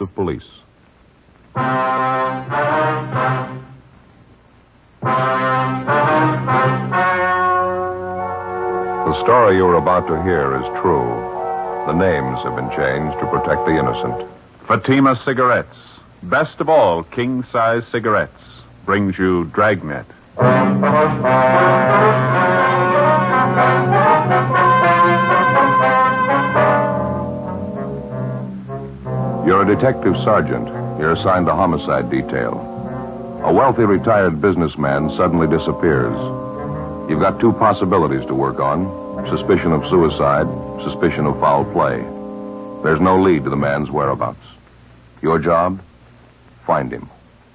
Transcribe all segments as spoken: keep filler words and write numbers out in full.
of Police. The story you're about to hear is true. The names have been changed to protect the innocent. Fatima Cigarettes, best of all king-size cigarettes, brings you Dragnet. You're a detective sergeant. You're assigned the homicide detail. A wealthy retired businessman suddenly disappears. You've got two possibilities to work on. Suspicion of suicide, suspicion of foul play. There's no lead to the man's whereabouts. Your job? Find him.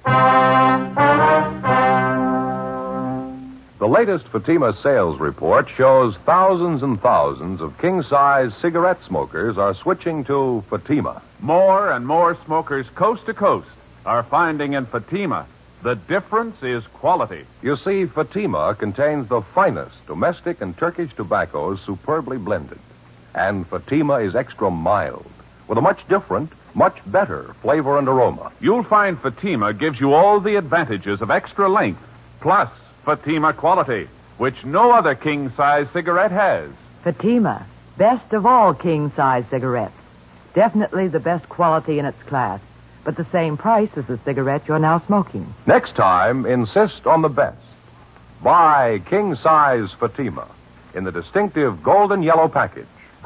The latest Fatima sales report shows thousands and thousands of king-size cigarette smokers are switching to Fatima. More and more smokers coast to coast are finding in Fatima the difference is quality. You see, Fatima contains the finest domestic and Turkish tobaccos superbly blended. And Fatima is extra mild, with a much different, much better flavor and aroma. You'll find Fatima gives you all the advantages of extra length, plus Fatima quality, which no other king-size cigarette has. Fatima, best of all king-size cigarettes. Definitely the best quality in its class, but the same price as the cigarette you're now smoking. Next time, insist on the best. Buy king-size Fatima in the distinctive golden yellow package.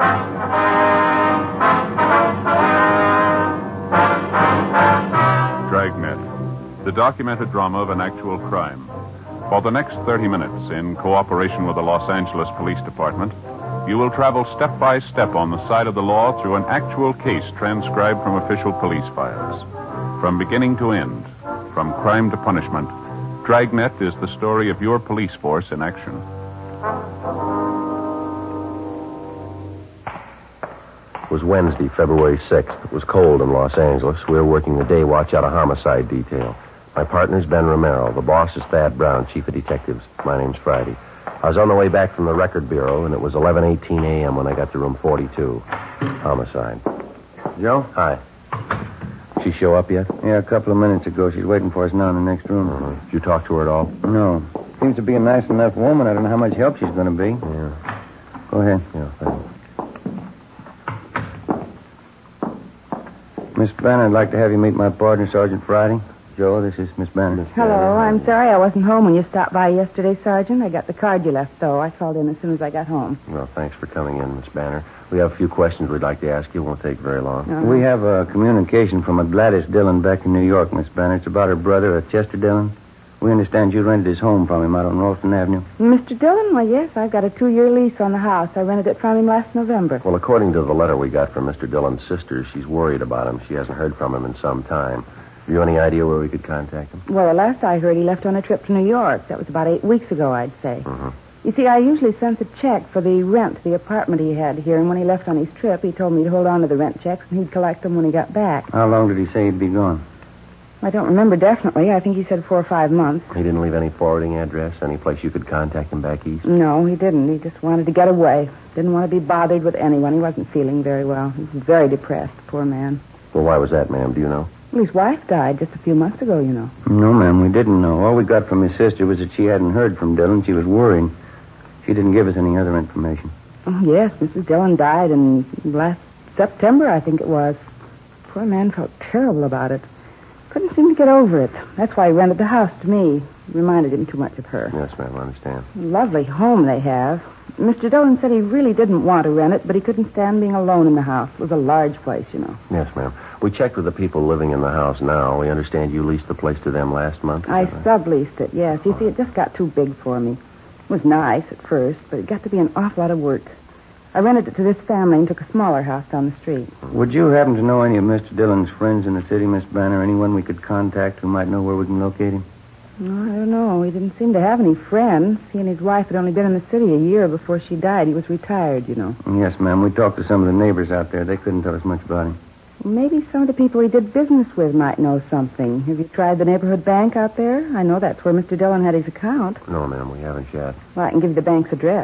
Dragnet, the documented drama of an actual crime. For the next thirty minutes, in cooperation with the Los Angeles Police Department, you will travel step by step on the side of the law through an actual case transcribed from official police files. From beginning to end, from crime to punishment, Dragnet is the story of your police force in action. It was Wednesday, February sixth. It was cold in Los Angeles. We were working the day watch out of homicide detail. My partner's Ben Romero. The boss is Thad Brown, chief of detectives. My name's Friday. I was on the way back from the record bureau, and it was eleven eighteen a.m. when I got to room forty-two. Homicide. Joe? Hi. She show up yet? Yeah, a couple of minutes ago. She's waiting for us now in the next room. Uh-huh. Did you talk to her at all? No. Seems to be a nice enough woman. I don't know how much help she's going to be. Yeah. Go ahead. Yeah, thanks. Miss Banner, I'd like to have you meet my partner, Sergeant Friday. Joe, this is Miss Banner. Hello. I'm sorry I wasn't home when you stopped by yesterday, Sergeant. I got the card you left, though. I called in as soon as I got home. Well, thanks for coming in, Miss Banner. We have a few questions we'd like to ask you. It won't take very long. Uh-huh. We have a communication from a Gladys Dillon back in New York, Miss Banner. It's about her brother, a Chester Dillon. We understand you rented his home from him out on Ralston Avenue. Mister Dillon? Well, yes, I've got a two-year lease on the house. I rented it from him last November. Well, according to the letter we got from Mister Dillon's sister, she's worried about him. She hasn't heard from him in some time. Have you any idea where we could contact him? Well, the last I heard, he left on a trip to New York. That was about eight weeks ago, I'd say. Mm-hmm. You see, I usually sent the check for the rent, the apartment he had here, and when he left on his trip, he told me to hold on to the rent checks, and he'd collect them when he got back. How long did he say he'd be gone? I don't remember definitely. I think he said four or five months. He didn't leave any forwarding address, any place you could contact him back east? No, he didn't. He just wanted to get away. Didn't want to be bothered with anyone. He wasn't feeling very well. He was very depressed, poor man. Well, why was that, ma'am? Do you know? Well, his wife died just a few months ago, you know. No, ma'am, we didn't know. All we got from his sister was that she hadn't heard from Dillon. She was worried. She didn't give us any other information. Oh, yes, Missus Dillon died in last September, I think it was. Poor man felt terrible about it. Couldn't seem to get over it. That's why he rented the house to me. It reminded him too much of her. Yes, ma'am, I understand. Lovely home they have. Mister Dillon said he really didn't want to rent it, but he couldn't stand being alone in the house. It was a large place, you know. Yes, ma'am. We checked with the people living in the house now. We understand you leased the place to them last month. I subleased it, yes. You see, it just got too big for me. It was nice at first, but it got to be an awful lot of work. I rented it to this family and took a smaller house down the street. Would you happen to know any of Mister Dillon's friends in the city, Miss Banner? Anyone we could contact who might know where we can locate him? No, I don't know. He didn't seem to have any friends. He and his wife had only been in the city a year before she died. He was retired, you know. Yes, ma'am. We talked to some of the neighbors out there. They couldn't tell us much about him. Well, maybe some of the people he did business with might know something. Have you tried the neighborhood bank out there? I know that's where Mister Dillon had his account. No, ma'am, we haven't yet. Well, I can give you the bank's address.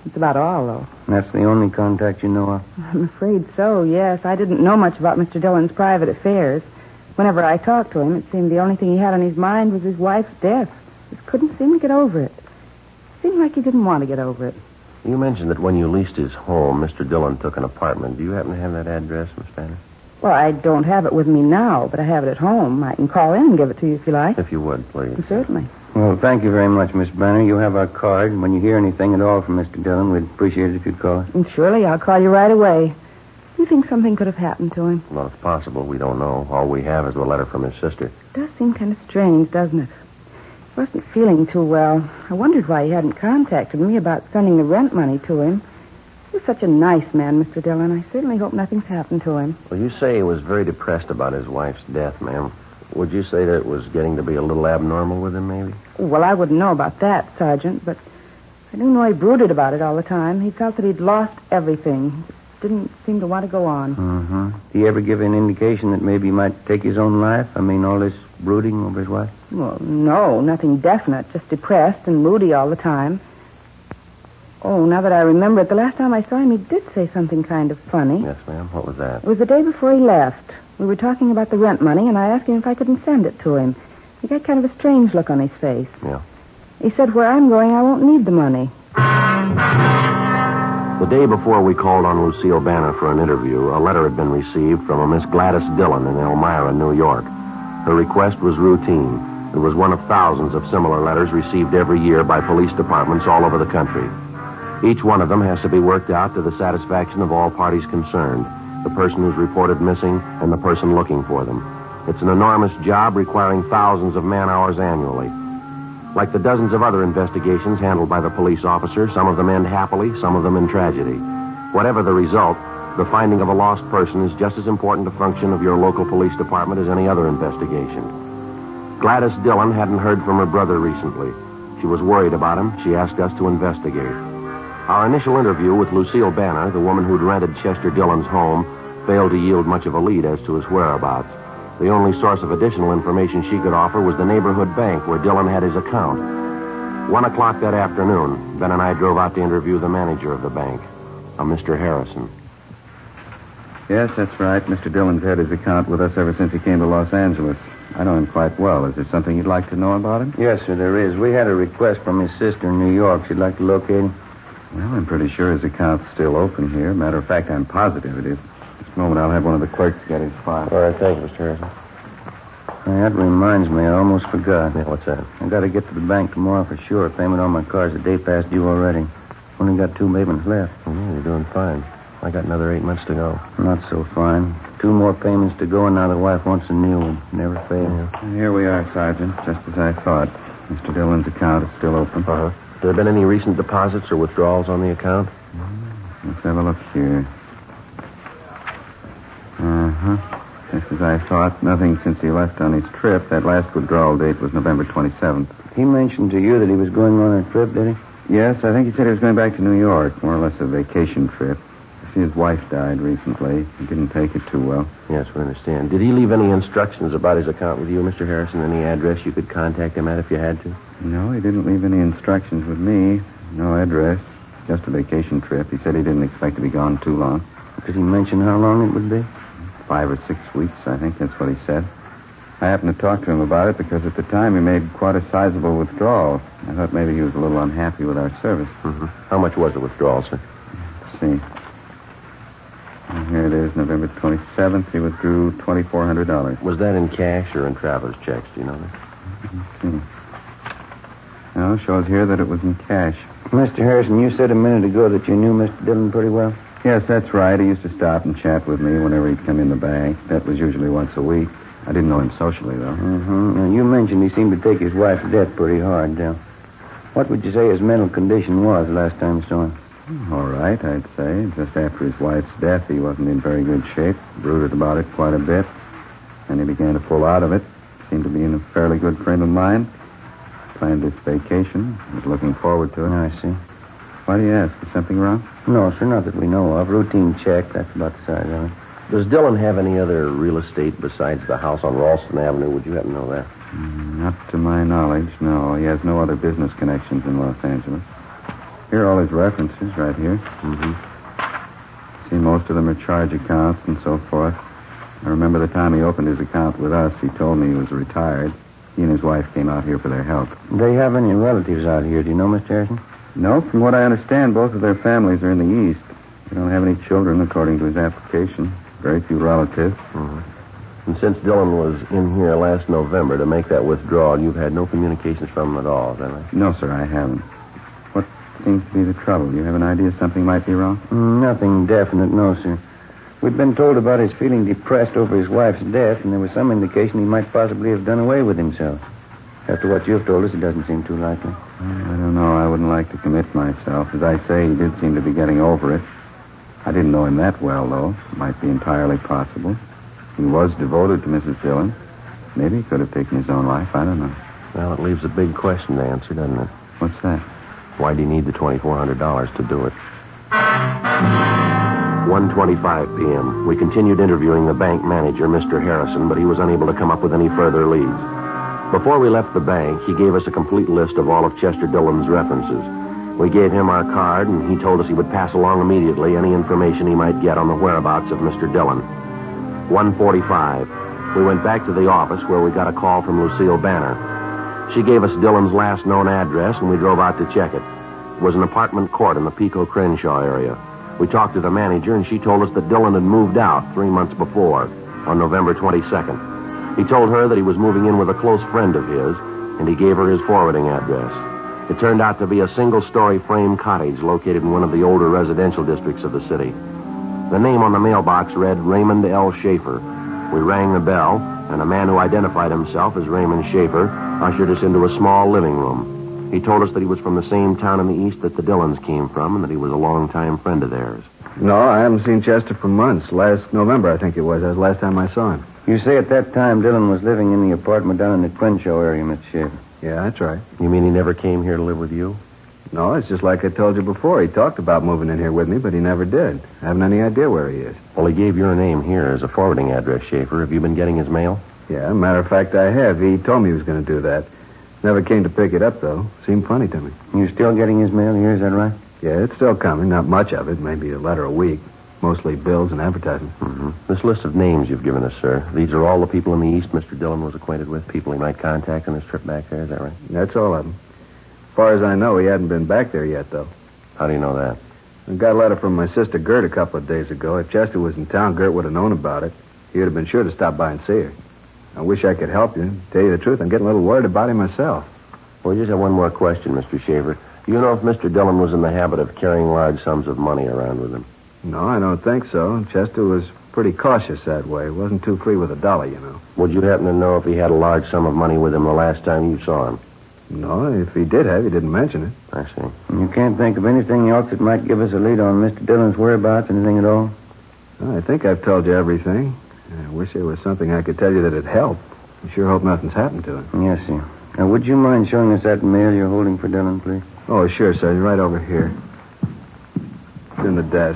That's about all, though. That's the only contact you know of? I'm afraid so, yes. I didn't know much about Mister Dillon's private affairs. Whenever I talked to him, it seemed the only thing he had on his mind was his wife's death. Just couldn't seem to get over it. Seemed like he didn't want to get over it. You mentioned that when you leased his home, Mister Dillon took an apartment. Do you happen to have that address, Miss Banner? Well, I don't have it with me now, but I have it at home. I can call in and give it to you if you like. If you would, please. Certainly. Well, thank you very much, Miss Banner. You have our card. When you hear anything at all from Mister Dillon, we'd appreciate it if you'd call us. And surely, I'll call you right away. Do you think something could have happened to him? Well, it's possible. We don't know. All we have is the letter from his sister. It does seem kind of strange, doesn't it? He wasn't feeling too well. I wondered why he hadn't contacted me about sending the rent money to him. He was such a nice man, Mister Dillon. I certainly hope nothing's happened to him. Well, you say he was very depressed about his wife's death, ma'am. Would you say that it was getting to be a little abnormal with him, maybe? Well, I wouldn't know about that, Sergeant, but I do know he brooded about it all the time. He felt that he'd lost everything. Didn't seem to want to go on. Mm-hmm. Did he ever give an indication that maybe he might take his own life? I mean, all this brooding over his wife? Well, no, nothing definite. Just depressed and moody all the time. Oh, now that I remember it, the last time I saw him, he did say something kind of funny. Yes, ma'am. What was that? It was the day before he left. We were talking about the rent money, and I asked him if I couldn't send it to him. He got kind of a strange look on his face. Yeah. He said, where I'm going, I won't need the money. The day before we called on Lucille Banner for an interview, a letter had been received from a Miss Gladys Dillon in Elmira, New York. Her request was routine. It was one of thousands of similar letters received every year by police departments all over the country. Each one of them has to be worked out to the satisfaction of all parties concerned, the person who's reported missing and the person looking for them. It's an enormous job requiring thousands of man-hours annually. Like the dozens of other investigations handled by the police officer, some of them end happily, some of them in tragedy. Whatever the result, the finding of a lost person is just as important a function of your local police department as any other investigation. Gladys Dillon hadn't heard from her brother recently. She was worried about him. She asked us to investigate. Our initial interview with Lucille Banner, the woman who'd rented Chester Dillon's home, failed to yield much of a lead as to his whereabouts. The only source of additional information she could offer was the neighborhood bank where Dillon had his account. One o'clock that afternoon, Ben and I drove out to interview the manager of the bank, a Mister Harrison. Yes, that's right. Mister Dillon's had his account with us ever since he came to Los Angeles. I know him quite well. Is there something you'd like to know about him? Yes, sir, there is. We had a request from his sister in New York. She'd like to locate him. Well, I'm pretty sure his account's still open here. Matter of fact, I'm positive it is. This moment, I'll have one of the clerks get his file. All right, thank you, Mister Harrison. Hey, that reminds me, I almost forgot. Yeah, what's that? I got to get to the bank tomorrow for sure. Payment on my car's a day past due already. Only got two payments left. Oh, yeah, you're doing fine. I got another eight months to go. Not so fine. Two more payments to go, and now the wife wants a new one. Never fail. Yeah. Here we are, Sergeant, just as I thought. Mister Dillon's account is still open. Uh-huh. Have there been any recent deposits or withdrawals on the account? Let's have a look here. Uh-huh. Just as I thought, nothing since he left on his trip. That last withdrawal date was November twenty-seventh. He mentioned to you that he was going on a trip, did he? Yes, I think he said he was going back to New York, more or less a vacation trip. You see, his wife died recently. He didn't take it too well. Yes, we understand. Did he leave any instructions about his account with you, Mister Harrison? Any address you could contact him at if you had to? No, he didn't leave any instructions with me. No address. Just a vacation trip. He said he didn't expect to be gone too long. Did he mention how long it would be? Five or six weeks, I think that's what he said. I happened to talk to him about it because at the time he made quite a sizable withdrawal. I thought maybe he was a little unhappy with our service. Mm-hmm. How much was the withdrawal, sir? Let's see. And here it is, November twenty-seventh. He withdrew twenty-four hundred dollars. Was that in cash or in traveler's checks? Do you know that? Let's see. No, shows here that it was in cash. Mister Harrison, you said a minute ago that you knew Mister Dillon pretty well? Yes, that's right. He used to stop and chat with me whenever he'd come in the bank. That was usually once a week. I didn't know him socially, though. Mm-hmm. Now, you mentioned he seemed to take his wife's death pretty hard. Now, what would you say his mental condition was last time you saw him? All right, I'd say. Just after his wife's death, he wasn't in very good shape. Brooded about it quite a bit. And he began to pull out of it. Seemed to be in a fairly good frame of mind. Planned this vacation. Was looking forward to it. I see. Why do you ask? Is something wrong? No, sir, not that we know of. Routine check. That's about the size of it. Does Dillon have any other real estate besides the house on Ralston Avenue? Would you happen to know that? Mm, not to my knowledge, no. He has no other business connections in Los Angeles. Here are all his references right here. Mm-hmm. See, most of them are charge accounts and so forth. I remember the time he opened his account with us, he told me he was retired. He and his wife came out here for their health. Do they have any relatives out here? Do you know, Mister Harrison? No, from what I understand, both of their families are in the East. They don't have any children, according to his application. Very few relatives. Mm-hmm. And since Dillon was in here last November to make that withdrawal, you've had no communications from him at all, is that right? No, sir, I haven't. What seems to be the trouble? You have an idea something might be wrong? Mm, nothing definite, no, sir. We'd been told about his feeling depressed over his wife's death, and there was some indication he might possibly have done away with himself. After what you've told us, it doesn't seem too likely. I don't know. I wouldn't like to commit myself. As I say, he did seem to be getting over it. I didn't know him that well, though. It might be entirely possible. He was devoted to Missus Dillon. Maybe he could have taken his own life. I don't know. Well, it leaves a big question to answer, doesn't it? What's that? Why do you need the twenty-four hundred dollars to do it? one twenty-five p.m. We continued interviewing the bank manager, Mister Harrison, but he was unable to come up with any further leads. Before we left the bank, he gave us a complete list of all of Chester Dillon's references. We gave him our card, and he told us he would pass along immediately any information he might get on the whereabouts of Mister Dillon. one forty-five. We went back to the office where we got a call from Lucille Banner. She gave us Dillon's last known address, and we drove out to check it. It was an apartment court in the Pico Crenshaw area. We talked to the manager, and she told us that Dillon had moved out three months before, on November twenty-second. He told her that he was moving in with a close friend of his, and he gave her his forwarding address. It turned out to be a single-story frame cottage located in one of the older residential districts of the city. The name on the mailbox read Raymond L. Schaefer. We rang the bell, and a man who identified himself as Raymond Schaefer ushered us into a small living room. He told us that he was from the same town in the east that the Dillons came from, and that he was a long-time friend of theirs. No, I haven't seen Chester for months. Last November, I think it was. That was the last time I saw him. You say at that time Dillon was living in the apartment down in the Crenshaw area, Mister Schaefer. Yeah, that's right. You mean he never came here to live with you? No, it's just like I told you before. He talked about moving in here with me, but he never did. I haven't any idea where he is. Well, he gave your name here as a forwarding address, Schaefer. Have you been getting his mail? Yeah, matter of fact, I have. He told me he was going to do that. Never came to pick it up, though. Seemed funny to me. You still getting his mail here, is that right? Yeah, it's still coming. Not much of it. Maybe a letter a week. Mostly bills and advertising. Mm-hmm. This list of names you've given us, sir, these are all the people in the East Mister Dillon was acquainted with, people he might contact on his trip back there, is that right? That's all of them. As far as I know, he hadn't been back there yet, though. How do you know that? I got a letter from my sister Gert a couple of days ago. If Chester was in town, Gert would have known about it. He would have been sure to stop by and see her. I wish I could help you. Tell you the truth, I'm getting a little worried about him myself. Well, just have one more question, Mister Schaefer. Do you know if Mister Dillon was in the habit of carrying large sums of money around with him? No, I don't think so. Chester was pretty cautious that way. Wasn't too free with a dollar, you know. Would you happen to know if he had a large sum of money with him the last time you saw him? No, if he did have, he didn't mention it. I see. You can't think of anything else that might give us a lead on Mister Dillon's whereabouts, anything at all? I think I've told you everything. I wish there was something I could tell you that'd help. I sure hope nothing's happened to him. Yes, sir. Now, would you mind showing us that mail you're holding for Dillon, please? Oh, sure, sir. Right over here. It's in the desk.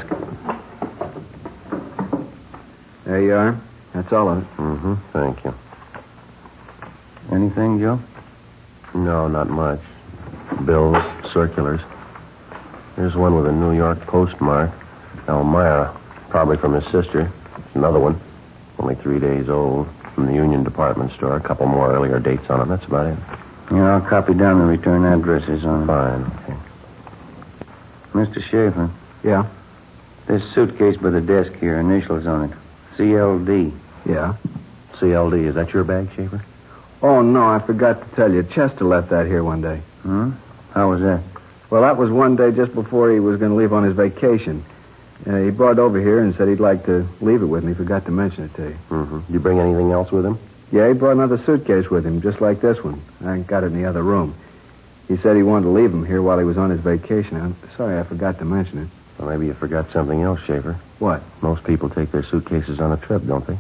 There you are. That's all of it. Mm-hmm. Thank you. Anything, Joe? No, not much. Bills, circulars. Here's one with a New York postmark. Elmira. Probably from his sister. Another one. Only three days old. From the Union Department Store. A couple more earlier dates on them. That's about it. Yeah, I'll copy down the return addresses on them. Fine. Okay. Mister Schaefer. Yeah? This suitcase by the desk here, initials on it. C L D. Yeah? C L D. Is that your bag, Schaefer? Oh, no, I forgot to tell you. Chester left that here one day. Hmm? How was that? Well, that was one day just before he was going to leave on his vacation. Uh, he brought it over here and said he'd like to leave it with me. Forgot to mention it to you. Mm-hmm. Did you bring anything else with him? Yeah, he brought another suitcase with him, just like this one. I got it in the other room. He said he wanted to leave him here while he was on his vacation. I'm sorry I forgot to mention it. Well, maybe you forgot something else, Schaefer. What? Most people take their suitcases on a trip, don't they?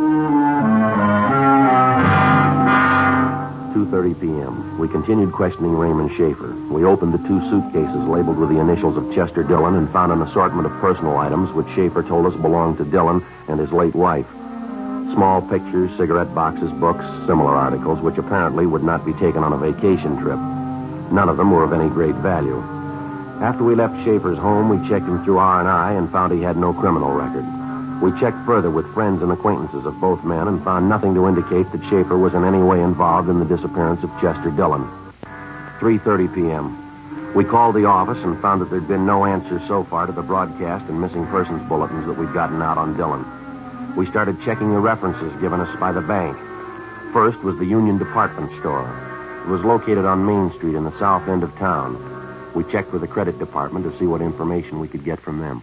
two thirty p.m. We continued questioning Raymond Schaefer. We opened the two suitcases labeled with the initials of Chester Dillon and found an assortment of personal items which Schaefer told us belonged to Dillon and his late wife. Small pictures, cigarette boxes, books, similar articles which apparently would not be taken on a vacation trip. None of them were of any great value. After we left Schaefer's home, we checked him through R and I and found he had no criminal record. We checked further with friends and acquaintances of both men and found nothing to indicate that Schaefer was in any way involved in the disappearance of Chester Dillon. three thirty p.m. We called the office and found that there'd been no answers so far to the broadcast and missing persons bulletins that we'd gotten out on Dillon. We started checking the references given us by the bank. First was the Union Department Store. It was located on Main Street in the south end of town. We checked with the credit department to see what information we could get from them.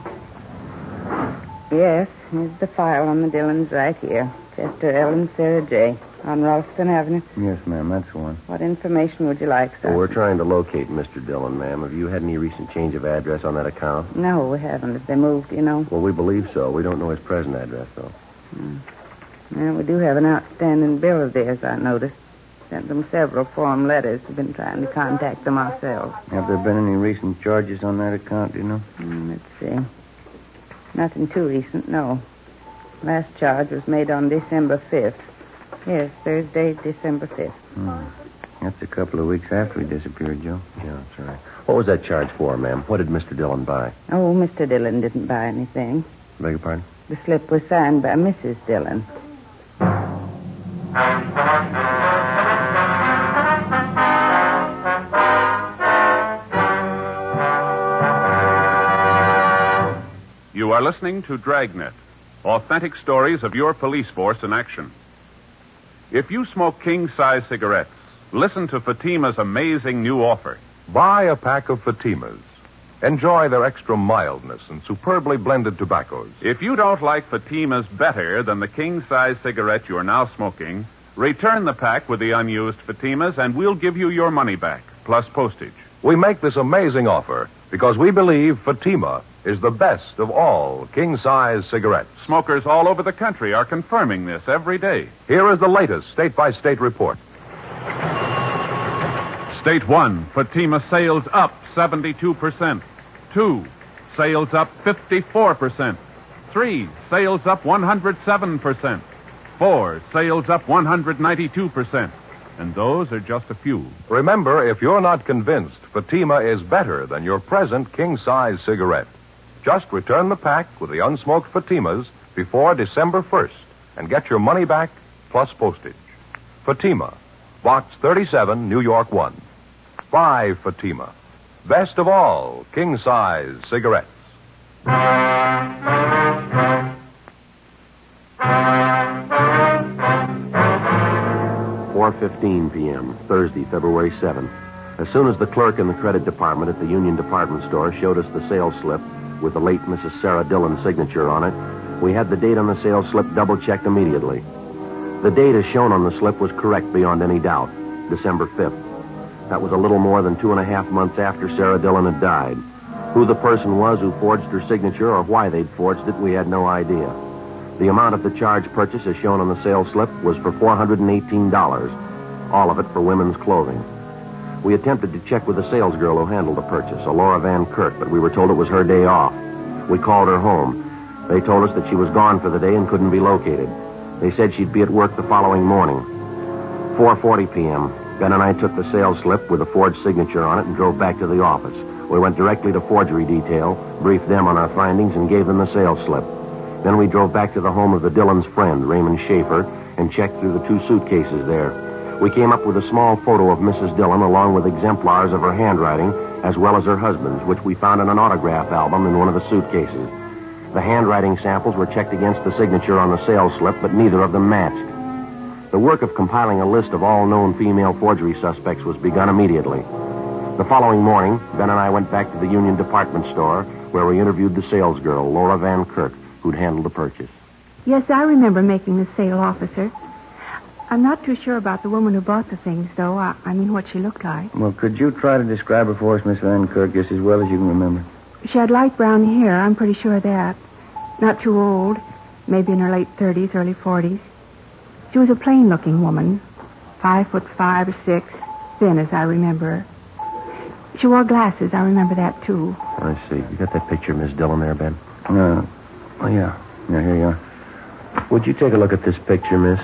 Yes, here's the file on the Dillons right here. Chester L. and Sarah J. on Ralston Avenue. Yes, ma'am, that's the one. What information would you like, sir? Well, we're trying to locate Mister Dillon, ma'am. Have you had any recent change of address on that account? No, we haven't. Have they moved, you know? Well, we believe so. We don't know his present address, though. Hmm. Well, we do have an outstanding bill of theirs, I noticed. Sent them several form letters. We've been trying to contact them ourselves. Have there been any recent charges on that account, do you know? Hmm, let's see. Nothing too recent, no. Last charge was made on December fifth. Yes, Thursday, December fifth. Hmm. That's a couple of weeks after he disappeared, Joe. Yeah, that's right. What was that charge for, ma'am? What did Mister Dillon buy? Oh, Mister Dillon didn't buy anything. Beg your pardon? The slip was signed by Missus Dillon. You are listening to Dragnet, authentic stories of your police force in action. If you smoke king-size cigarettes, listen to Fatima's amazing new offer. Buy a pack of Fatimas. Enjoy their extra mildness and superbly blended tobaccos. If you don't like Fatima's better than the king-size cigarette you're now smoking, return the pack with the unused Fatimas and we'll give you your money back, plus postage. We make this amazing offer because we believe Fatima is the best of all king-size cigarettes. Smokers all over the country are confirming this every day. Here is the latest state-by-state report. State one, Fatima sales up seventy-two percent. Two, sales up fifty-four percent. Three, sales up one hundred seven percent. Four, sales up one hundred ninety-two percent. And those are just a few. Remember, if you're not convinced Fatima is better than your present king-size cigarette, just return the pack with the unsmoked Fatimas before December first and get your money back plus postage. Fatima, Box thirty-seven, New York one. Buy Fatima. Best of all king-size cigarettes. four fifteen p.m., Thursday, February seventh. As soon as the clerk in the credit department at the Union Department Store showed us the sales slip with the late Missus Sarah Dillon's signature on it, we had the date on the sales slip double-checked immediately. The date as shown on the slip was correct beyond any doubt, December fifth. That was a little more than two and a half months after Sarah Dillon had died. Who the person was who forged her signature or why they'd forged it, we had no idea. The amount of the charge purchase as shown on the sales slip was for four hundred eighteen dollars, all of it for women's clothing. We attempted to check with the salesgirl who handled the purchase, a Laura Van Kirk, but we were told it was her day off. We called her home. They told us that she was gone for the day and couldn't be located. They said she'd be at work the following morning. four forty p.m., Ben and I took the sales slip with a forged signature on it and drove back to the office. We went directly to forgery detail, briefed them on our findings, and gave them the sales slip. Then we drove back to the home of the Dillon's friend, Raymond Schaefer, and checked through the two suitcases there. We came up with a small photo of Missus Dillon along with exemplars of her handwriting as well as her husband's, which we found in an autograph album in one of the suitcases. The handwriting samples were checked against the signature on the sales slip, but neither of them matched. The work of compiling a list of all known female forgery suspects was begun immediately. The following morning, Ben and I went back to the Union Department Store where we interviewed the salesgirl, Laura Van Kirk, who'd handled the purchase. Yes, I remember making the sale, officer. I'm not too sure about the woman who bought the things, though. I, I mean, what she looked like. Well, could you try to describe her for us, Miss Van Kirk, just as well as you can remember? She had light brown hair. I'm pretty sure of that. Not too old. Maybe in her late thirties, early forties. She was a plain-looking woman. Five foot five or six. Thin, as I remember her. She wore glasses. I remember that, too. I see. You got that picture of Miss Dillon there, Ben? Uh, oh, yeah. Yeah, here you are. Would you take a look at this picture, miss?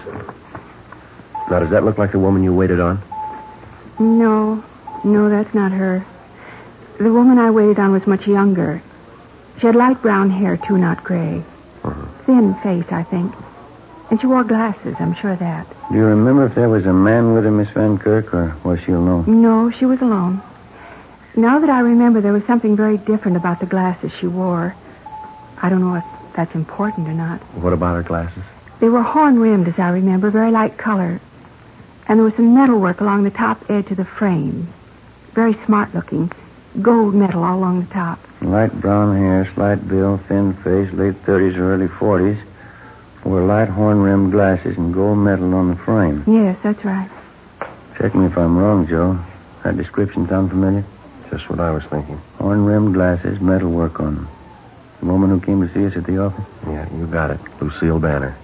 Now, does that look like the woman you waited on? No. No, that's not her. The woman I waited on was much younger. She had light brown hair, too, not gray. Uh-huh. Thin face, I think. And she wore glasses, I'm sure of that. Do you remember if there was a man with her, Miss Van Kirk, or was she alone? No, she was alone. Now that I remember, there was something very different about the glasses she wore. I don't know if that's important or not. What about her glasses? They were horn-rimmed, as I remember, very light color. And there was some metalwork along the top edge of the frame. Very smart-looking. Gold metal all along the top. Light brown hair, slight build, thin face, late thirties or early forties. Wore light horn-rimmed glasses and gold metal on the frame. Yes, that's right. Check me if I'm wrong, Joe. That description sound familiar? Just what I was thinking. Horn-rimmed glasses, metal work on them. The woman who came to see us at the office? Yeah, you got it. Lucille Banner.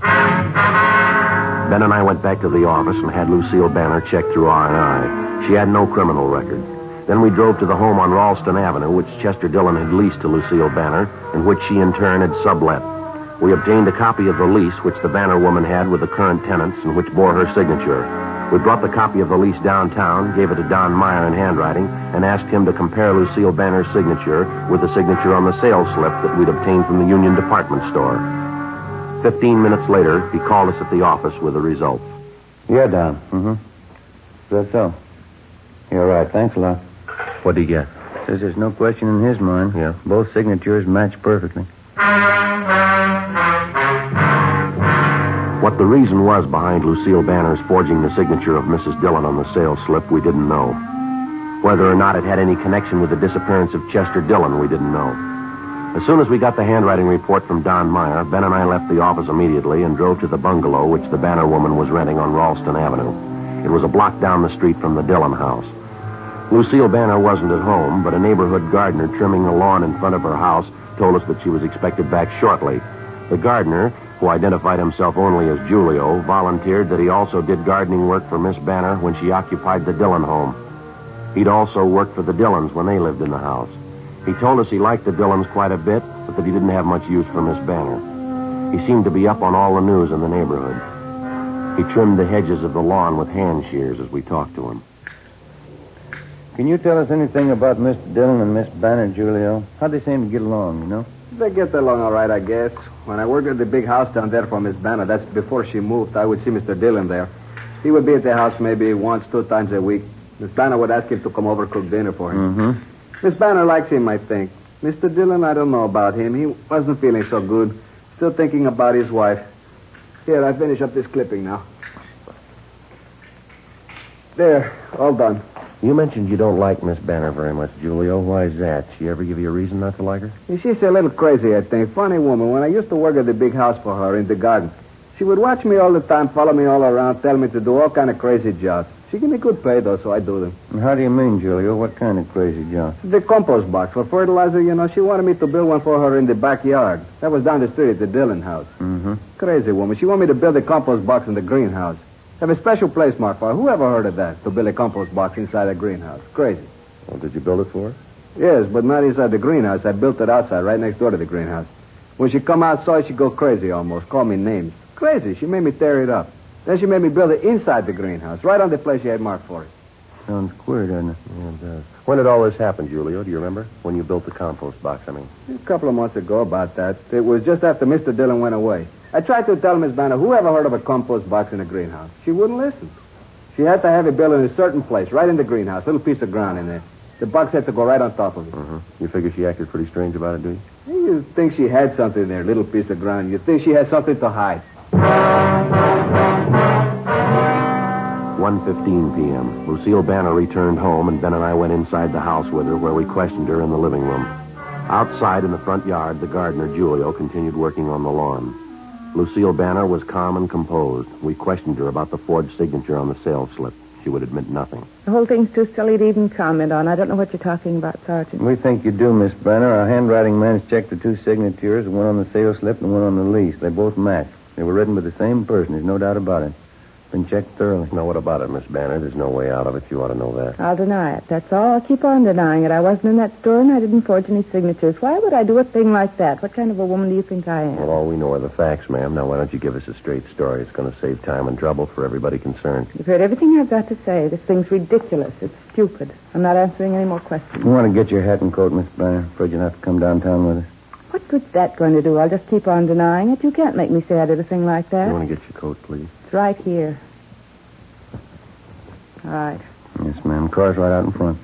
Ben and I went back to the office and had Lucille Banner checked through R and I. She had no criminal record. Then we drove to the home on Ralston Avenue, which Chester Dillon had leased to Lucille Banner, and which she in turn had sublet. We obtained a copy of the lease which the Banner woman had with the current tenants and which bore her signature. We brought the copy of the lease downtown, gave it to Don Meyer in handwriting, and asked him to compare Lucille Banner's signature with the signature on the sales slip that we'd obtained from the Union Department Store. Fifteen minutes later, he called us at the office with the results. Yeah, Don. Mm-hmm. That's so. You're right. Thanks a lot. What'd he get? Says there's no question in his mind. Yeah. Both signatures match perfectly. What the reason was behind Lucille Banner's forging the signature of Missus Dillon on the sales slip, we didn't know. Whether or not it had any connection with the disappearance of Chester Dillon, we didn't know. As soon as we got the handwriting report from Don Meyer, Ben and I left the office immediately and drove to the bungalow which the Banner woman was renting on Ralston Avenue. It was a block down the street from the Dillon house. Lucille Banner wasn't at home, but a neighborhood gardener trimming the lawn in front of her house told us that she was expected back shortly. The gardener, who identified himself only as Julio, volunteered that he also did gardening work for Miss Banner when she occupied the Dillon home. He'd also worked for the Dillons when they lived in the house. He told us he liked the Dillons quite a bit, but that he didn't have much use for Miss Banner. He seemed to be up on all the news in the neighborhood. He trimmed the hedges of the lawn with hand shears as we talked to him. Can you tell us anything about Mister Dillon and Miss Banner, Julio? How'd they seem to get along, you know? They get along all right, I guess. When I worked at the big house down there for Miss Banner, that's before she moved, I would see Mister Dillon there. He would be at the house maybe once, two times a week. Miss Banner would ask him to come over cook dinner for him. Mm-hmm. Miss Banner likes him, I think. Mister Dillon, I don't know about him. He wasn't feeling so good. Still thinking about his wife. Here, I finish up this clipping now. There, all done. You mentioned you don't like Miss Banner very much, Julio. Why is that? She ever give you a reason not to like her? She's a little crazy, I think. Funny woman. When I used to work at the big house for her in the garden, she would watch me all the time, follow me all around, tell me to do all kind of crazy jobs. She give me good pay, though, so I do them. And how do you mean, Julio? What kind of crazy job? The compost box for fertilizer, you know. She wanted me to build one for her in the backyard. That was down the street at the Dillon house. Mm-hmm. Crazy woman. She wanted me to build a compost box in the greenhouse. Have a special place marked for her. Who ever heard of that, to build a compost box inside a greenhouse? Crazy. Well, did you build it for her? Yes, but not inside the greenhouse. I built it outside, right next door to the greenhouse. When she come outside, she'd go crazy almost, call me names. Crazy. She made me tear it up. Then she made me build it inside the greenhouse, right on the place she had marked for it. Sounds queer, doesn't it? Yeah, it does. When did all this happen, Julio? Do you remember? When you built the compost box, I mean. A couple of months ago about that. It was just after Mister Dillon went away. I tried to tell Miss Banner, who ever heard of a compost box in a greenhouse? She wouldn't listen. She had to have it built in a certain place, right in the greenhouse, a little piece of ground in there. The box had to go right on top of it. Uh-huh. You figure she acted pretty strange about it, do you? You think she had something there, a little piece of ground. You think she had something to hide. one fifteen p.m. Lucille Banner returned home, and Ben and I went inside the house with her, where we questioned her in the living room. Outside in the front yard, the gardener, Julio, continued working on the lawn. Lucille Banner was calm and composed. We questioned her about the forged signature on the sales slip. She would admit nothing. The whole thing's too silly to even comment on. I don't know what you're talking about, Sergeant. We think you do, Miss Banner. Our handwriting man's checked the two signatures, one on the sales slip and one on the lease. They both match. They were written by the same person. There's no doubt about it. Been checked thoroughly. Now, what about it, Miss Banner? There's no way out of it. You ought to know that. I'll deny it. That's all. I'll keep on denying it. I wasn't in that store and I didn't forge any signatures. Why would I do a thing like that? What kind of a woman do you think I am? Well, all we know are the facts, ma'am. Now, why don't you give us a straight story? It's going to save time and trouble for everybody concerned. You've heard everything I've got to say. This thing's ridiculous. It's stupid. I'm not answering any more questions. You want to get your hat and coat, Miss Banner? Afraid you'll have to come downtown with us. What good's that going to do? I'll just keep on denying it. You can't make me say I did a thing like that. You want to get your coat, please? It's right here. All right. Yes, ma'am. Car's right out in front.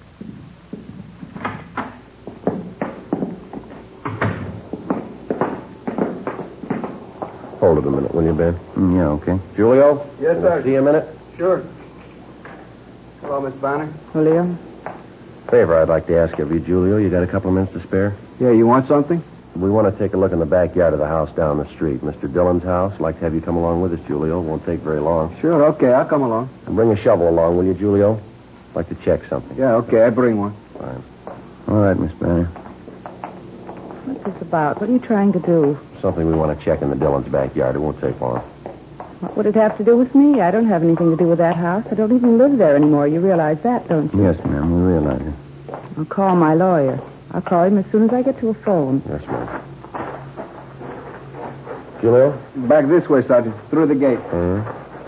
Hold it a minute, will you, Ben? Mm, yeah, okay. Julio? Yes, Can sir. I see you a minute? Sure. Hello, Miss Banner. Julio? Favor I'd like to ask of you, Julio. You got a couple of minutes to spare? Yeah, you want something? We want to take a look in the backyard of the house down the street. Mister Dillon's house. Like to have you come along with us, Julio. Won't take very long. Sure, okay, I'll come along. And bring a shovel along, will you, Julio? Like to check something. Yeah, okay, I bring one. Fine. All right, Miss Banner. What's this about? What are you trying to do? Something we want to check in the Dillon's backyard. It won't take long. What would it have to do with me? I don't have anything to do with that house. I don't even live there anymore. You realize that, don't you? Yes, ma'am, we realize it. I'll call my lawyer. I'll call him as soon as I get to a phone. Yes, ma'am. Julio? Back this way, Sergeant. Through the gate. Uh-huh.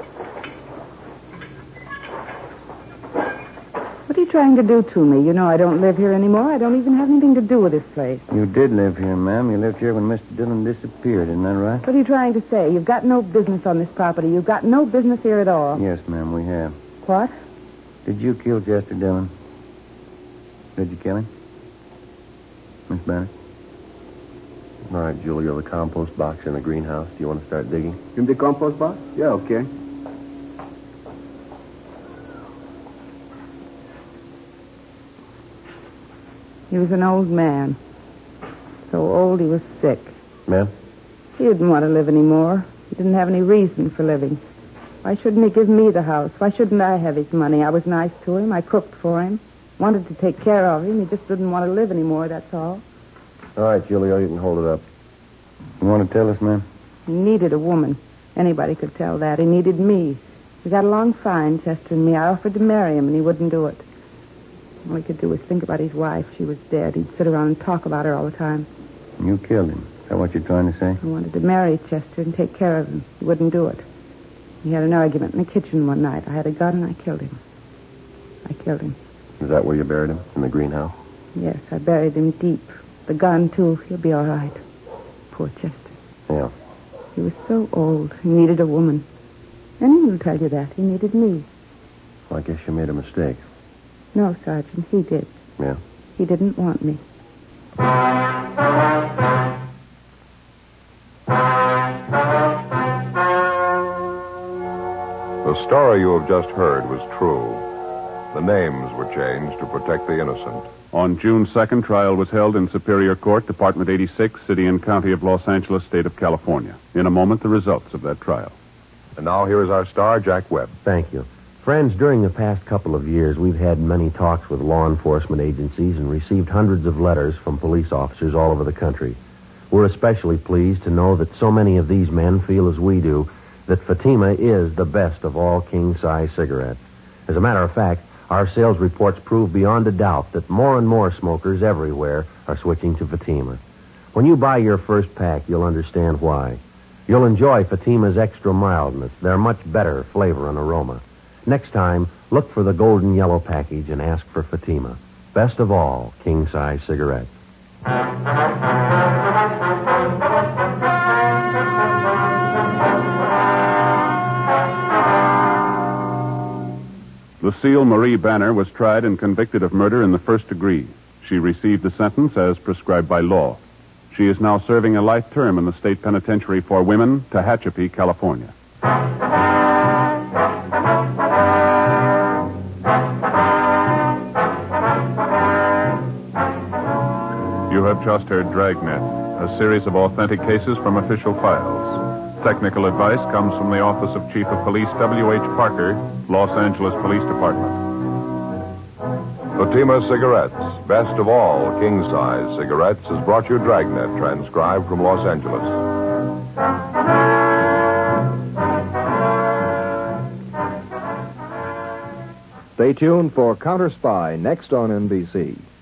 What are you trying to do to me? You know I don't live here anymore. I don't even have anything to do with this place. You did live here, ma'am. You lived here when Mister Dillon disappeared, isn't that right? What are you trying to say? You've got no business on this property. You've got no business here at all. Yes, ma'am, we have. What? Did you kill Chester Dillon? Did you kill him? Miss Banner? All right, Julio, the compost box in the greenhouse. Do you want to start digging? In the compost box? Yeah, okay. He was an old man. So old he was sick. Ma'am? He didn't want to live anymore. He didn't have any reason for living. Why shouldn't he give me the house? Why shouldn't I have his money? I was nice to him. I cooked for him. Wanted to take care of him. He just didn't want to live anymore, that's all. All right, Julio, you can hold it up. You want to tell us, ma'am? He needed a woman. Anybody could tell that. He needed me. We got along fine, Chester and me. I offered to marry him, and he wouldn't do it. All he could do was think about his wife. She was dead. He'd sit around and talk about her all the time. You killed him. Is that what you're trying to say? I wanted to marry Chester and take care of him. He wouldn't do it. We had an argument in the kitchen one night. I had a gun, and I killed him. I killed him. Is that where you buried him? In the greenhouse? Yes, I buried him deep. The gun, too. He'll be all right. Poor Chester. Yeah. He was so old. He needed a woman. Anyone will tell you that. He needed me. Well, I guess you made a mistake. No, Sergeant, he did. Yeah. He didn't want me. The story you have just heard was true. The names were changed to protect the innocent. On June second, trial was held in Superior Court, Department eighty-six, City and County of Los Angeles, State of California. In a moment, the results of that trial. And now here is our star, Jack Webb. Thank you. Friends, during the past couple of years, we've had many talks with law enforcement agencies and received hundreds of letters from police officers all over the country. We're especially pleased to know that so many of these men feel as we do that Fatima is the best of all king-size cigarettes. As a matter of fact, our sales reports prove beyond a doubt that more and more smokers everywhere are switching to Fatima. When you buy your first pack, you'll understand why. You'll enjoy Fatima's extra mildness, their much better flavor and aroma. Next time, look for the golden yellow package and ask for Fatima. Best of all, king-size cigarettes. Lucille Marie Banner was tried and convicted of murder in the first degree. She received the sentence as prescribed by law. She is now serving a life term in the state penitentiary for women, Tehachapi, California. You have just heard Dragnet, a series of authentic cases from official files. Technical advice comes from the Office of Chief of Police W H Parker, Los Angeles Police Department. Fatima Cigarettes, best of all king-size cigarettes, has brought you Dragnet, transcribed from Los Angeles. Stay tuned for Counter Spy next on N B C.